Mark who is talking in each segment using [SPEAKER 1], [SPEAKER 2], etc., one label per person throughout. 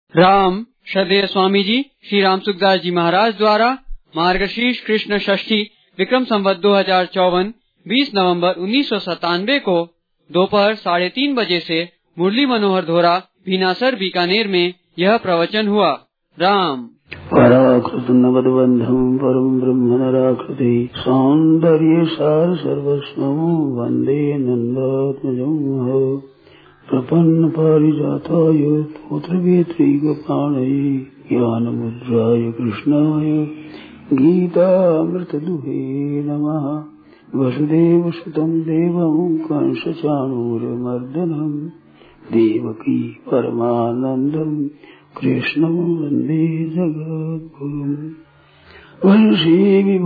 [SPEAKER 1] राम श्रद्धेय स्वामी जी श्री राम सुखदास जी महाराज द्वारा मार्गशीर्ष कृष्ण षष्ठी विक्रम संवत 2054 20 नवंबर 1997 को दोपहर 3:30 बजे से मुरली मनोहर धोरा भीनासर बीकानेर में यह प्रवचन हुआ। राम
[SPEAKER 2] पराकृतनवद्बन्धं परं ब्रह्म नराकृति सौन्दर्य सार सर्वस्वं वन्दे नन्दात्मजं प्रपन्न पारिजाताय पुत्रवेत्रैकपाणये ज्ञानमुद्राय कृष्णाय गीतामृतदुहे नमः। वसुदेवसुतं देवं कंसचाणूरमर्दनं देवकी परमानन्दं कृष्णं वन्दे जगद्गुरुं। वंशी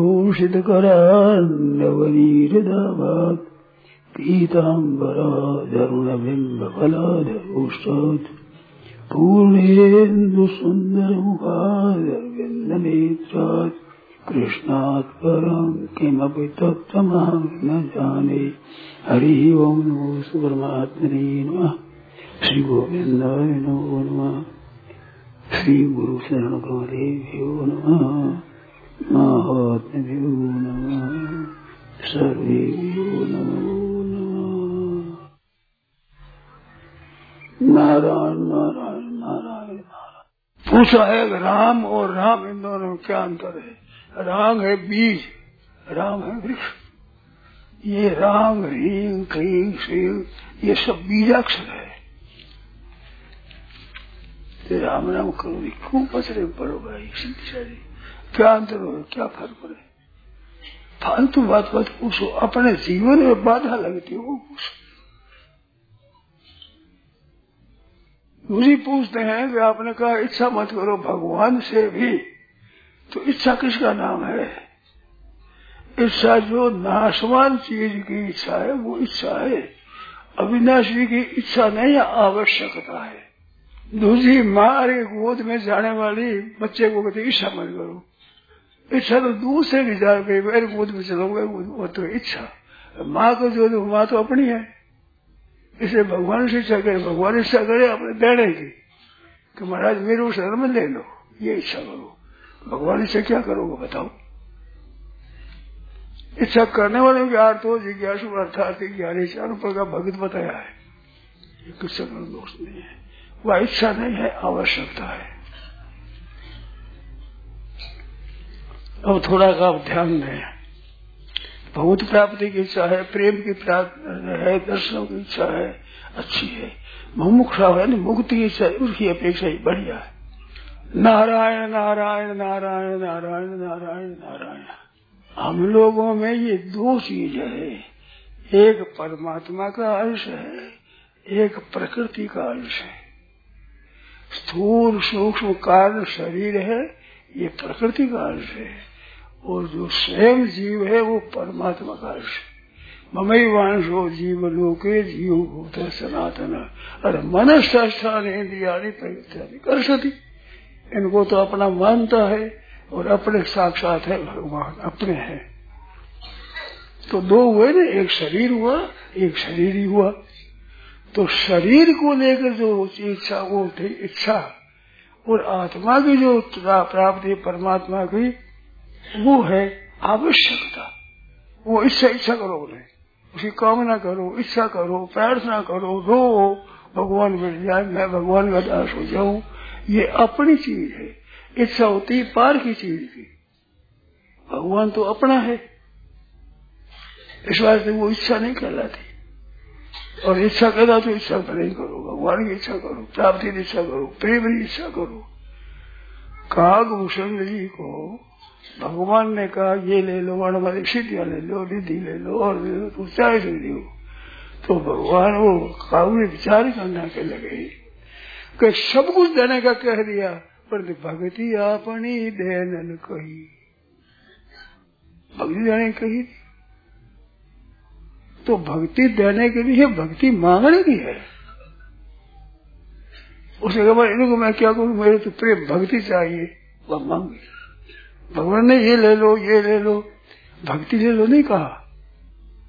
[SPEAKER 2] विभूषितकरान्नवनीरदाभात् पीताम्बराधरुणबिम्बफलाधरोष्टात् पूर्णेन्दुसुन्दरमुखादरविन्दनेत्रात् कृष्णात् परं किमपि तत्त्वमहं न जाने। हरि ओं नमो परमात्मने नमः। श्री गोविन्दाय नमो नमः। श्री गुरु शरण कमलेभ्यो नमः। महात्म्यो नमः। सर्वेभ्यो नमो नमः। नारायण नारायण नारायण नारायण। पूछा है राम और राम इन दोनों में क्या अंतर है? राम है बीज, राम है वृक्ष। ये राम ह्रीं क्लीं श्रीं ये सब बीजाक्षर है। राम राम करो खूब पचरे पड़ो भाई। क्या अंतर हो, क्या फर्क पड़े? फालतू बात मत पूछो, अपने जीवन में बाधा लगती हो वो पूछो। दूसरी पूछते हैं कि आपने कहा इच्छा मत करो भगवान से भी, तो इच्छा किसका नाम है? इच्छा जो नाशवान चीज की इच्छा है वो इच्छा है, अविनाशी की इच्छा नहीं, आवश्यकता है। दूसरी माँ गोद में जाने वाली बच्चे को कहती इच्छा मत करो। इच्छा तो दूसरे की जा गई, मेरे गोद में चलोगे वो तो इच्छा। माँ को जो दो माँ तो अपनी है, इसे भगवान से इच्छा करे, भगवान इच्छा करे अपने देने की कि महाराज मेरे को शरण में ले लो, ये इच्छा करो। भगवान इच्छा क्या करोगे बताओ? इच्छा करने वाले के अर्थ हो जिज्ञासु अर्थात ज्ञानी चारों प्रकार भगत बताया है, ये किसी का दोष नहीं है। वह इच्छा नहीं है, आवश्यकता है। अब थोड़ा का आप ध्यान दें। भगवत प्राप्ति की इच्छा है, प्रेम की प्राप्ति है, दर्शनों की इच्छा है, अच्छी है। मुमुक्षा है ना, मुक्ति की इच्छा है, उसकी अपेक्षा ही बढ़िया है। नारायण नारायण नारायण नारायण नारायण नारायण। हम लोगों में ये दो चीज है, एक परमात्मा का अंश है, एक प्रकृति का अंश है। स्थूल सूक्ष्म कारण शरीर है, ये प्रकृति का अंश है, और जो स्वयं जीव है वो परमात्मा का अंश है। ममैवांशो जीव लोके जीव भूत सनातन और मनस्थान इंद्रियाणि प्रयुक्तानि कर्षति। इनको तो अपना मानता है और अपने साक्षात है भगवान, अपने हैं। तो दो हुए ना, एक शरीर हुआ, एक शरीर ही हुआ। तो शरीर को लेकर जो इच्छा वो थी इच्छा, और आत्मा की जो प्राप्ति परमात्मा की वो है आवश्यकता। वो इच्छा करो नहीं, उसकी कामना करो, इच्छा करो, प्रार्थना करो, रो भगवान मिल जाए, मैं भगवान का दास हो जाऊं, ये अपनी चीज है। इच्छा होती है पार की चीज की, भगवान तो अपना है, इस वास्ते वो इच्छा नहीं कहलाती। और इच्छा कहता तो इच्छा नहीं करो, भगवान की इच्छा करो, प्राप्ति की इच्छा करो, प्रेम की इच्छा करो। कागभूषण जी को भगवान ने कहा ये ले लो, हमारी सिद्धियां ले लो, रिद्धि ले लो, और तो चाहे दे दो। तो भगवान वो कागु ने विचार करना के लगे कि सब कुछ देने का कह दिया, पर भक्ति अपनी देन कही, भक्ति देने कही। तो भक्ति देने के लिए भक्ति मांगने की है। उसे कहा इनको मैं क्या करूं, मेरे तो प्रेम भक्ति चाहिए, वह मांगे। भगवान ने ये ले लो, ये ले लो, भक्ति ले लो नहीं कहा।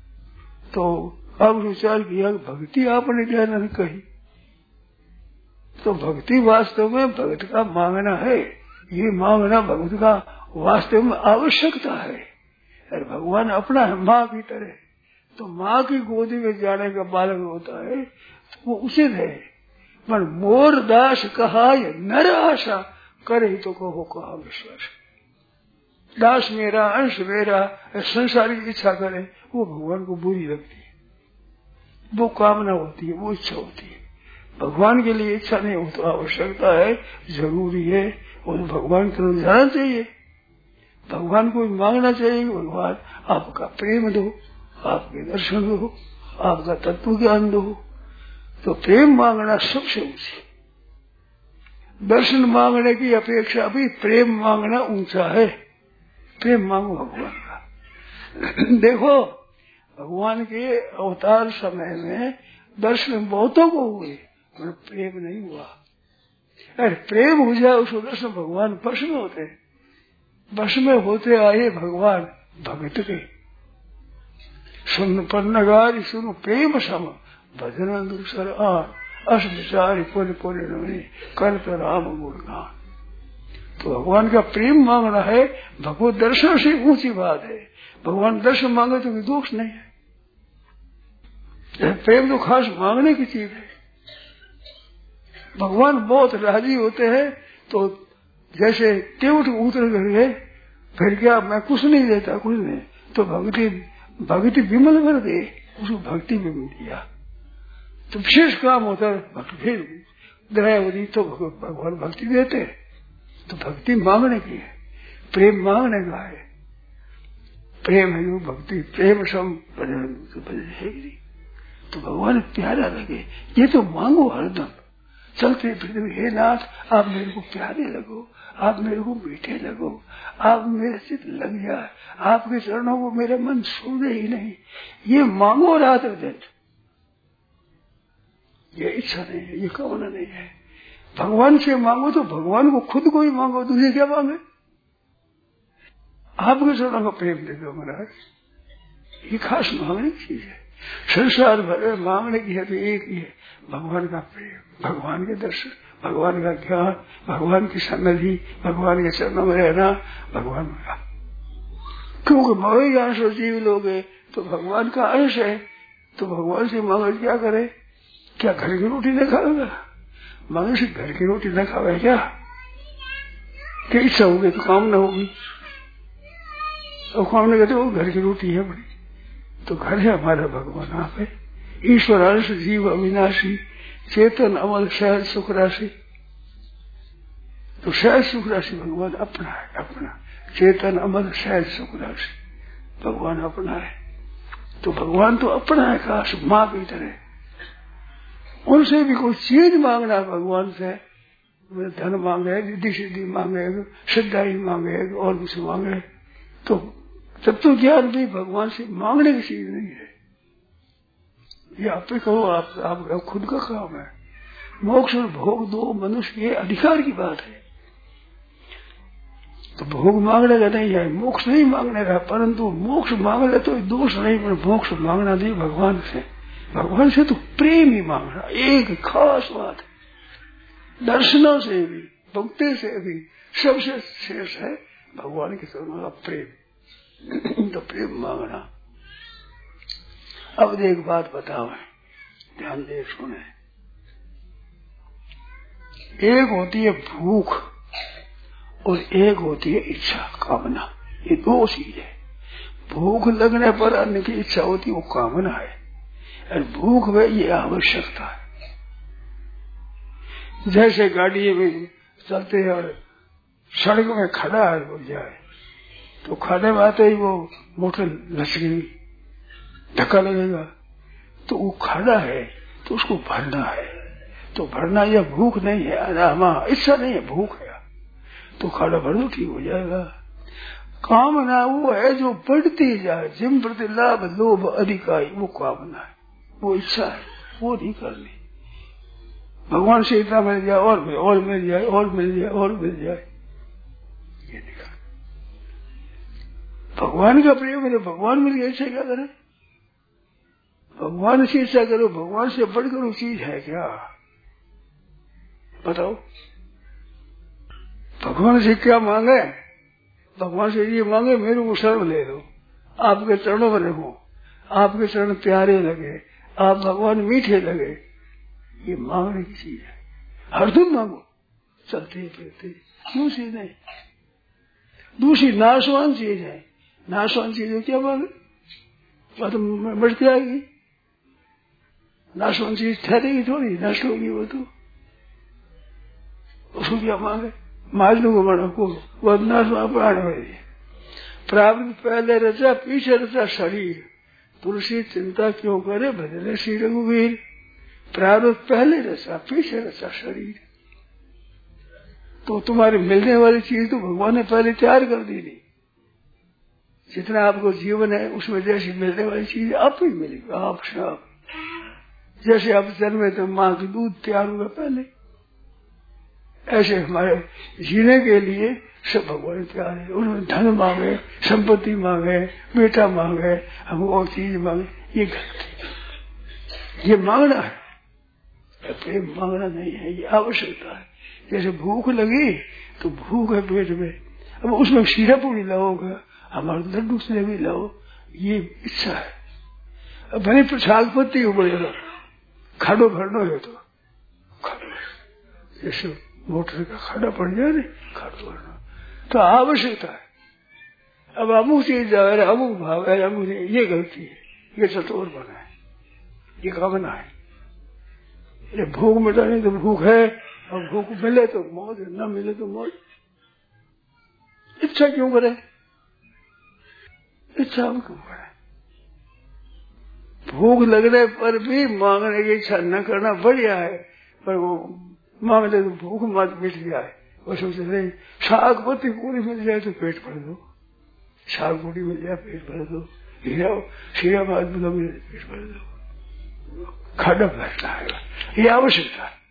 [SPEAKER 2] तो अब विचार किया भक्ति आपने देना कही, तो भक्ति वास्तव में भक्त का मांगना है। ये मांगना भक्त का वास्तव में आवश्यकता है। अरे भगवान अपना है माँ की तरह, तो माँ की गोदी में जाने का बालक होता है तो वो उचित है। पर मोर दास कहा नर आशा करे तो कहो कहा विश्वास। दास मेरा, अंश मेरा, संसारी इच्छा करे वो भगवान को बुरी लगती है, वो कामना होती है, वो इच्छा होती है। भगवान के लिए इच्छा नहीं हो तो आवश्यकता है, जरूरी है, और भगवान की तरफ जाना चाहिए। भगवान को मांगना चाहिए, भगवान आपका प्रेम दो, आपके दर्शन दो, आपका तत्व ज्ञान दो। तो प्रेम मांगना सबसे ऊंची, दर्शन मांगने की अपेक्षा भी प्रेम मांगना ऊंचा है। प्रेम मांगो भगवान का। देखो भगवान के अवतार समय में दर्शन बहुतों को हुए, पर प्रेम नहीं हुआ। अरे प्रेम हो जाए उसको दर्शन भगवान वश में होते, वश में होते आए भगवान भगत के। सुन पन्नगारी सुनो प्रेम सम भजन दूसर अस विचारी पुन पुण्य कल्प राम गुणगान। तो भगवान का प्रेम मांगना है, भगवत दर्शन से ऊंची बात है। भगवान दर्शन मांगे तो दोष नहीं है। प्रेम तो खास मांगने की चीज है। भगवान बहुत राजी होते हैं, तो जैसे केवट उतर गए, फिर क्या मैं कुछ नहीं देता, कुछ नहीं, तो भक्ति विमल कर दे, उसको भक्ति विमल दिया। तो विशेष काम होता है भक्ति, फिर दयावती तो भगवान भक्ति देते। तो भक्ति मांगने की है, प्रेम मांगने का है। प्रेम है जो भक्ति, प्रेम सम भजन है। तो भगवान प्यारा लगे, ये तो मांगो हरदम चलते फिरते, हे नाथ आप मेरे को प्यारे लगो, आप मेरे को मीठे लगो, आप मेरे से लग जाए, आपके चरणों को मेरा मन छोड़े ही नहीं। ये मांगो रात दिन, ये इच्छा नहीं है, ये कामना नहीं है। भगवान से मांगो तो भगवान को खुद को ही मांगो, तुझे क्या मांगे? आपके चरणों का प्रेम दे दो महाराज, ये खास मांगने की चीज है। संसार भर में मांगने की है तो एक ही है, भगवान का प्रेम, भगवान के दर्शन, भगवान का ज्ञान, भगवान की सन्निधि, भगवान के चरणों में रहना, भगवान का। क्योंकि मवे अंश जीव लोग है तो भगवान का अंश है, तो भगवान से मांगे क्या करे? क्या घर की रोटी न खाएगा? मांगे से घर की रोटी न खावे क्या? इच्छा होगी तो कामना होगी, और कामना कहते वो घर की रोटी है बड़ी, तो घर है हमारा भगवान आप है। ईश्वर अंश जीव अविनाशी, चेतन अमल सहज सुख राशि। तो सहज सुख राशि भगवान अपना है, अपना चेतन अमल सहज सुख राशि भगवान अपना है। तो भगवान तो अपना है, खास माँ की तरह। उनसे भी कोई चीज मांगना है भगवान से, धन मांगे, रिद्धि सिद्धि मांगे, श्रद्धाई मांगे, और कुछ मांगे, तो तब तो ज्ञान भी भगवान से मांगने की चीज नहीं है। ये आप ही कहो, आप खुद का काम है। मोक्ष और भोग दो मनुष्य के अधिकार की बात है। तो भोग मांगने का नहीं है, मोक्ष नहीं मांगने का, परंतु मोक्ष मांग ले तो दोष नहीं, पर मोक्ष मांगना नहीं भगवान से। भगवान से तो प्रेम ही मांगना एक खास बात है। दर्शनों से भी, भक्ति से भी सबसे शेष है भगवान के चरणों का प्रेम। तो प्रेम मांगना। अब एक बात बताओ, ध्यान दे सुने। एक होती है भूख और एक होती है इच्छा, कामना। ये दो चीज है। भूख लगने पर अन्न की इच्छा होती है, वो कामना है, और भूख में ये आवश्यकता है। जैसे गाड़ी में चलते हैं और सड़क में खड़ा हो जाए, तो खाने में आते ही वो मोटर लचकेगी, धक्का लगेगा, तो वो खड़ा है तो उसको भरना है। तो भरना यह भूख नहीं है, अनामा इच्छा नहीं है, भूख है। तो खाना भर दो, ठीक हो जाएगा। कामना वो है जो बढ़ती जाए, जिम प्रति लाभ लोभ अधिकाई, वो कामना है, वो इच्छा है, वो नहीं करनी। भगवान से इतना मिल जाए, और मिल जाए, और मिल जाए, और मिल जाए, ये नहीं करना। भगवान का प्रेम है, भगवान मिल गया, इच्छा क्या करे? भगवान से इच्छा करो, भगवान से बढ़कर वो चीज है क्या? बताओ भगवान से क्या मांगे? भगवान से ये मांगे मेरे को शरण ले लो, आपके चरणों में रहूं, आपके चरण प्यारे लगे, आप भगवान मीठे लगे। ये मांगने की चीज है, हरदम मांगो, चलते फिरते। दूसरी नहीं, दूसरी नाशवान चीज है। नाशवान चीज है क्या मांगे? वह तो बढ़ जाएगी। नाशवान चीज ठहरेगी थोड़ी, नष्ट होगी वो तो। उसको क्या मांगे? माजनू को बड़ा को वह नाशवान प्राण है। प्रारब्ध पहले रचा पीछे रचा शरीर, तुलसी चिंता क्यों करे भजने श्री रघुवीर। प्रारब्ध पहले रचा पीछे रचा शरीर, तो तुम्हारे मिलने वाली चीज तो भगवान ने पहले तैयार कर दी थी। जितना आपको जीवन है उसमें जैसी मिलने वाली चीज आप ही मिलेगी, आप सब। जैसे आप जन्मे तो माँ की दूध तैयार हुआ पहले, ऐसे हमारे जीने के लिए सब भगवान तैयार है। उन्होंने धन मांगे, संपत्ति मांगे, बेटा मांगे, हम और चीज मांगे, ये गलत। ये मांगना है, प्रेम मांगना नहीं है, ये आवश्यकता है। जैसे भूख लगी तो भूख है पेट में, अब उसमें शीरा पूरी लाओगे, हमारे लड्डू से भी लाओ, ये इच्छा है। अब भले प्रसाद पत्ती उबड़ेगा, खाडो भरना है तो खाडो, जैसे मोटर का खाड़ा पड़ जाए ना, खाडो भरना तो आवश्यकता है। अब अमुक चीज अमुक भाव है, अमुक ये गलती है, ये चतुर बना है, ये कामना है। ये भूख मिटाने तो भूख है, और भूख मिले तो मौज, न मिले तो मौज। इच्छा क्यों करे? इच्छा क्यों करे? भूख लगने पर भी मांगने की इच्छा न करना बढ़िया है, पर वो मांग ले तो भूख मत मिट जाए। वो सोचते नहीं, साग पत्ती पूरी मिल जाए तो पेट भर दो, साग पूरी मिल जाए पेट भर दो, हीरा बात मिले पेट भर दो, खाड़ा भरना है, ये आवश्यकता है।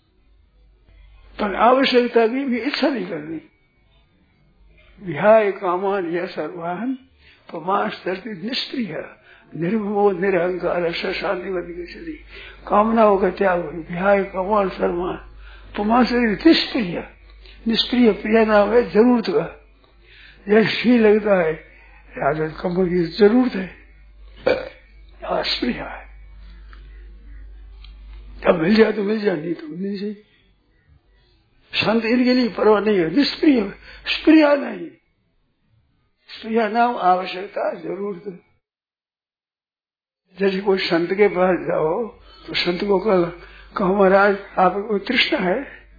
[SPEAKER 2] पर आवश्यकता की भी इच्छा नहीं करनी। विहाय कामान यह सर्वाहन प्रमाश धरती निष्क्रिय निर्मोह निरहंकार शांतिवती के शरीर। कामनाओं का त्याग हो, विहाय कामान सर्वाहन प्रमाश शरीर निष्क्रिय। निष्क्रिय प्रिय नाम है जरूरत का, जैसे लगता है राजा कमर की जरूरत है, अस्प्रिय है। अब मिल जाए तो मिल जाए, नहीं तो नहीं सही। संत इनके लिए परवाह नहीं है, निष्प्रिय स्प्रिया नहीं। स्प्रिया नाम आवश्यकता जरूरत। जैसे कोई संत के पास जाओ तो संत को कहो महाराज आपको कोई तृष्णा है?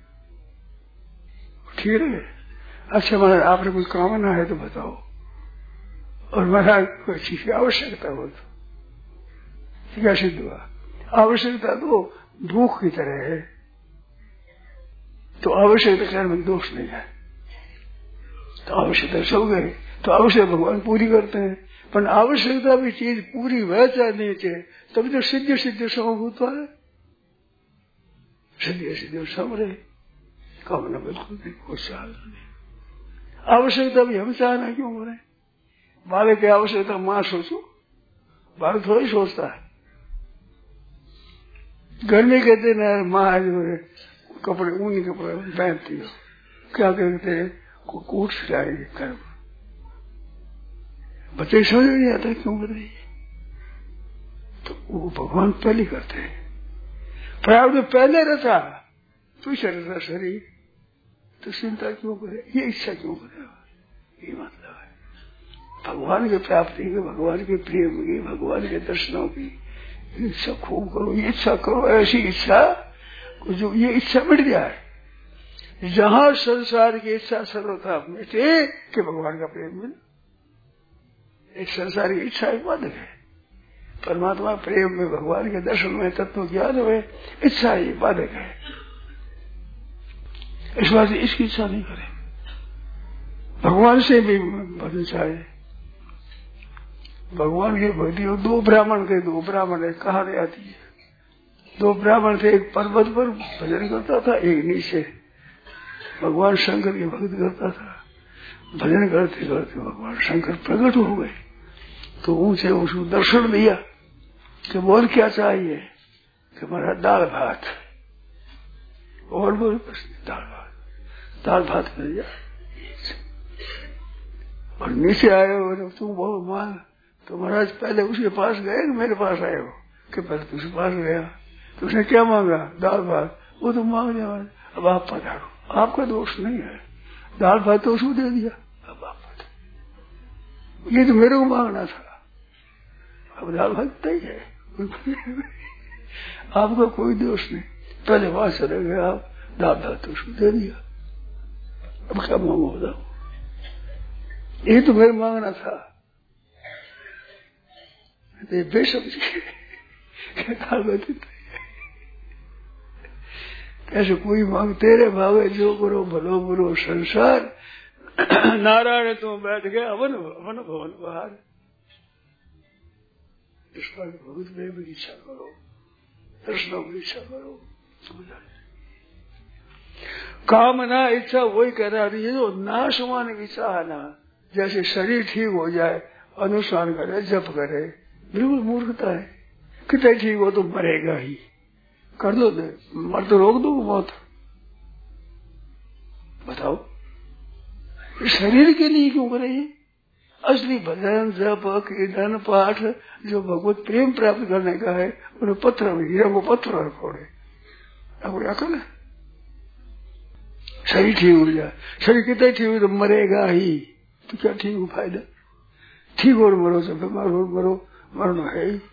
[SPEAKER 2] ठीक है, अच्छा महाराज आपने कोई कामना है तो बताओ, और महाराज कोई चीज की आवश्यकता हो तो क्या सिद्ध हुआ? आवश्यकता तो भूख की तरह है, तो आवश्यकता करने में दोष नहीं है। तो आवश्यकता सो गए तो आवश्यक भगवान पूरी करते हैं, पर आवश्यकता भी चीज पूरी वह चाहिए चाहिए, तभी तो सिद्ध सिद्ध समभूत है। सिद्ध सिद्ध सम रहे, कामना बिल्कुल नहीं, कोई चाल नहीं। आवश्यकता भी हम चाहना क्यों हो रहे? बालक की आवश्यकता माँ सोचो, बालक थोड़ा ही सोचता है। घर में कहते न माँ कपड़े ऊनी कपड़े पहनती हो, क्या कहते हैं कोट सिलाएंगे कर, बच्चे समझ नहीं आता क्यों कर रही है, तो वो भगवान पहले करते हैं। प्रारब्ध पहले रचा पीछे रचा शरीर, तो चिंता क्यों करे, ये इच्छा क्यों करे? ये मतलब है भगवान की प्राप्ति की, भगवान के प्रेम की, भगवान के दर्शनों की इच्छा खूब करो। ये इच्छा करो, ऐसी इच्छा जो ये इच्छा मिट जाए। जहां संसार की इच्छा सर्वथा मिटे कि भगवान का प्रेम मिले। एक संसार की इच्छा एक बाधक है, परमात्मा प्रेम में, भगवान के दर्शन में, तत्व ज्ञान में इच्छा ही बाधक है। इस बात से इसकी इच्छा नहीं करे। भगवान से भी भजन चाहे, भगवान की भक्ति हो। दो ब्राह्मण एक कहानी आती है। दो ब्राह्मण थे, एक पर्वत पर भजन करता था, एक नीचे भगवान शंकर की भक्ति करता था। भजन करते करते भगवान शंकर प्रकट हो गए, तो ऊंचे उसको दर्शन दिया कि बोल क्या चाहिए? कि हमारा दाल भात। और बोले बस दाल भात मिल जाए। और नीचे आए हो तुम बहुत मांग, तो महाराज पहले उसके पास गए कि मेरे पास आए हो? कि पहले तुझे पास गया। तो उसने क्या मांगा? दाल भात। वो तो मांग दिया। अब आप पधारो, आपका दोष नहीं है, दाल भात तो उसको दे दिया, अब आप पधारो। ये तो मेरे को मांगना था, अब दाल भात नहीं है। आपका कोई दोष नहीं, पहले वहां चले गए आप, दाल भात तो उसको दे दिया, अब क्या मांगो बताओ? ये तो मेरे मांगना था। बेसमझ दाल भात ऐसे कोई मांग तेरे भावे जो करो भलो बुरो संसार। नारायण तो बैठ गए अवन अवन भवन बाहर। इस पर भगवत प्रेम की इच्छा करो, दर्शनों की इच्छा करो। कामना इच्छा वही करा रही है जो नाश होने की इच्छा है ना। जैसे शरीर ठीक हो जाए, अनुष्ठान करे, जप करे, बिल्कुल मूर्खता है। कितना ठीक हो तो मरेगा ही, कर दो दे, मर तो रोक दो मौत। बताओ शरीर के लिए क्यों करे? असली भजन जप कीर्तन पाठ जो भगवत प्रेम प्राप्त करने का है, उन्हें पत्थर में हीरा को पत्थर और फोड़े। अब कोई अकल है? शरीर ठीक हो जाए, शरीर कितना ठीक हो तो मरेगा ही, तो क्या ठीक हो फायदा? ठीक और मरो, सब बीमार हो मरो, मरना है ही।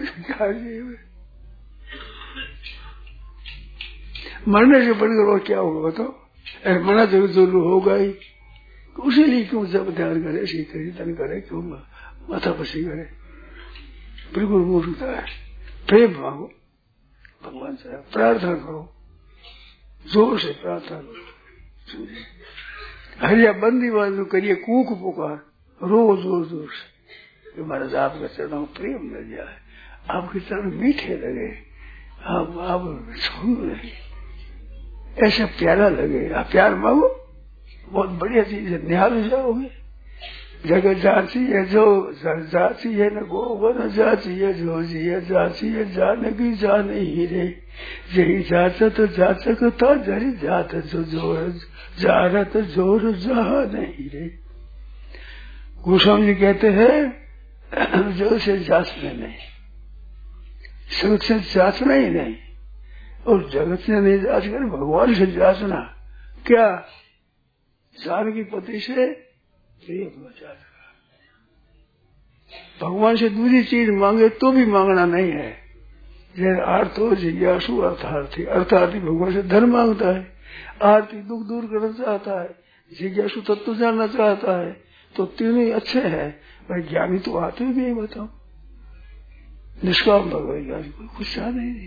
[SPEAKER 2] मरने से बढ़कर और क्या होगा बताओ? मरना तो जरूर होगा ही, तो उसी लिए क्यों जब ध्यान करे, कीर्तन करे, क्यों माथा पसी करे? बिल्कुल मूर्खता है। प्रेम मांगो भगवान से, प्रार्थना करो, जोर से प्रार्थना करो। हरिया बंदी वालों करिए कूक पुकार, रोज जोर जोर से, महाराज आपके चरणों में प्रेम मिल जाए, आपके चरण मीठे लगे, आप छू लगे, ऐसा प्यारा लगे। आप प्यार मांगो, बहुत बढ़िया चीज है, निहाल हो जाओगे। जगत जाची है जो जाची है न गोवन जाची है जो जी है जाची है जानकी जान ही रे, यही जाचत जाचक था जरी जात जो जोर जारत जोर जहा नहीं रे। गोस्वामी जी कहते हैं जो से जाचना नहीं, जगत से जाचना ही नहीं, और जगत से नहीं जाच कर भगवान से जाचना। क्या? जानकी पति से प्रेम जाचना। भगवान से दूसरी चीज मांगे तो भी मांगना नहीं है। जैसे आर्तो जिज्ञासु अर्थार्थी, अर्थार्थी भगवान से धन मांगता है, आरती दुख दूर करना चाहता है, जिज्ञासु तत्व जानना चाहता है, तो तीनों ही अच्छे हैं। पर ज्ञानी तो आते भी नहीं, बताओ। निष्काम भगवान ज्ञानी कोई कुछ चाह नहीं,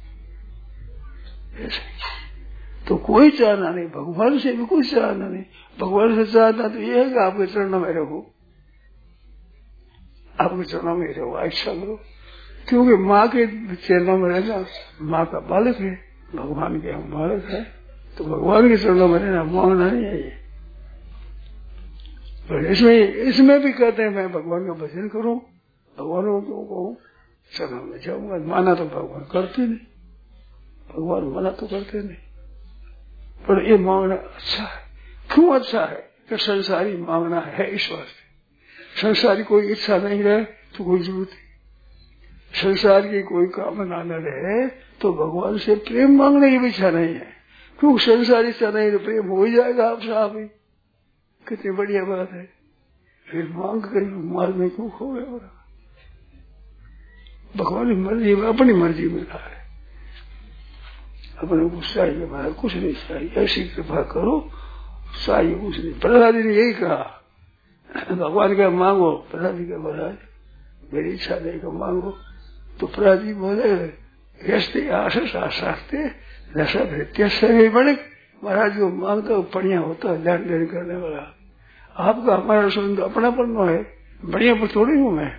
[SPEAKER 2] ऐसे तो कोई चाहना नहीं, भगवान से भी कुछ चाहना नहीं। भगवान से चाहना तो ये है कि आपके चरणों में रहो, आपके चरणों में रहो, इच्छा करो। क्योंकि माँ के चरणों में रहना, माँ का बालक है, भगवान के हम बालक है, तो भगवान के चरणों में रहना मांगना नहीं है ये। पर इसमें भी कहते हैं मैं भगवान का भजन करूं, भगवान को चरणों में जाऊंगा। माना तो भगवान करते नहीं, भगवान मना तो करते नहीं। पर ये मांगना अच्छा है। क्यों अच्छा है? कि संसारी मांगना है ईश्वर से। संसारी कोई इच्छा नहीं रहे तो कोई जरूरत नहीं। संसार की कोई कामना न रहे तो भगवान से प्रेम मांगने की भी इच्छा नहीं है। क्यों? संसारी इच्छा नहीं तो प्रेम हो ही जाएगा आपसे आप ही। कितनी बढ़िया बात है। फिर मांग कर मार्ग में क्यों खो गए? भगवान की मर्जी में, अपनी मर्जी में रहा है। अपने कुछ चाहिए, महाराज कुछ नहीं चाहिए, ऐसी कृपा करो, चाहिए कुछ नहीं। प्रहलाद जी ने यही कहा, भगवान का मांगो। प्रहलाद जी का महाराज मेरी इच्छा नहीं का मांगो। तो प्रहलाद जी बोले यस्ते आशा आशास्ते नशा भृत्य सभी बड़े। महाराज जो मांगता वो बढ़िया होता है, ध्यान देने करने वाला। आपका हमारा सुन तो अपनापन है, बढ़िया पर थोड़ी हूं मैं।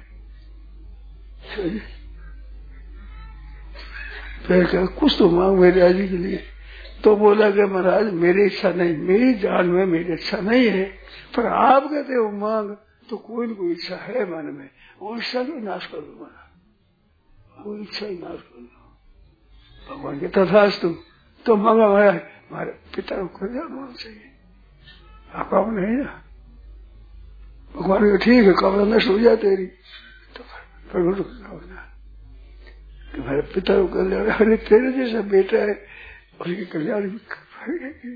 [SPEAKER 2] फिर क्या कुछ तो मांग मेरे राजी के लिए। तो बोला कि महाराज मेरी इच्छा नहीं, मेरी जान में मेरी इच्छा नहीं है, पर आप कहते हो मांग, तो कोई न कोई इच्छा है मन में, वो इच्छा को नाश कर दो, वो इच्छा ही नाश कर दो। भगवान के तथास्तु, तो मांगा हमारे पिता को कल्याण होना चाहिए, आपका नहीं ना। भगवान को ठीक है, कमरा नष्ट हो जाए तेरी, तो प्रभु भावना तुम्हारे पिता को कल्याण, अरे तेरे जैसा बेटा है उसके कल्याण भी।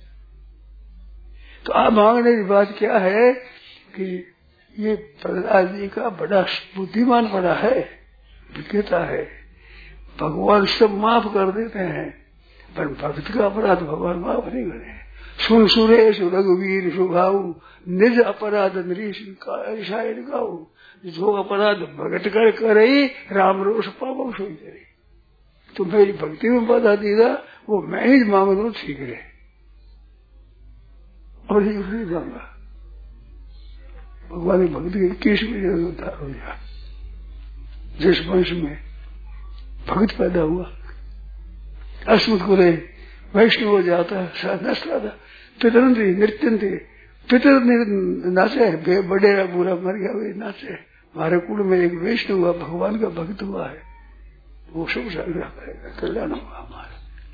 [SPEAKER 2] तो आप मांगने की बात क्या है कि ये प्रहलाद जी का बड़ा बुद्धिमान बड़ा है, विज्ञता है, भगवान सब माफ कर देते हैं, पर भक्त का अपराध भगवान माफ नहीं करे। सुन सुरेश रघुवीर सुभाऊ निज अपराध नरीश गाऊ, जो अपराध भगत कर करे राम रोष पाप सोई करे। तो मेरी भक्ति में बाधा देगा वो मैं ही मांग दू ठीक है, और ये नहीं मांगा। भगवान की भक्ति के 21वें उद्धार हो गया। जिस वंश में भक्त पैदा हुआ, अस्मत् कुले वैष्णव हो जाता, नष्टा था, पितर नृत्य थे, पितर नाचे, बड़े बुरा मर गया वे नाचे। हमारे कुल में एक वैष्णव हुआ, भगवान का भक्त हुआ है, वो सब कल्याण हुआ हमारा।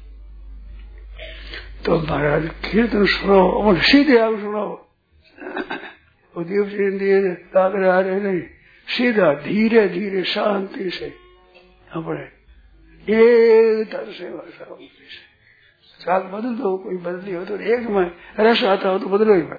[SPEAKER 2] तो महाराज कीर्तन सुनो और सीधे आप सुनो, उद्योग से ताक रहे नहीं, सीधा धीरे धीरे शांति से अपने एक तरह से भाषा से राग बदल दो, कोई बदली हो तो एक में रस आता हो तो बदलो ही।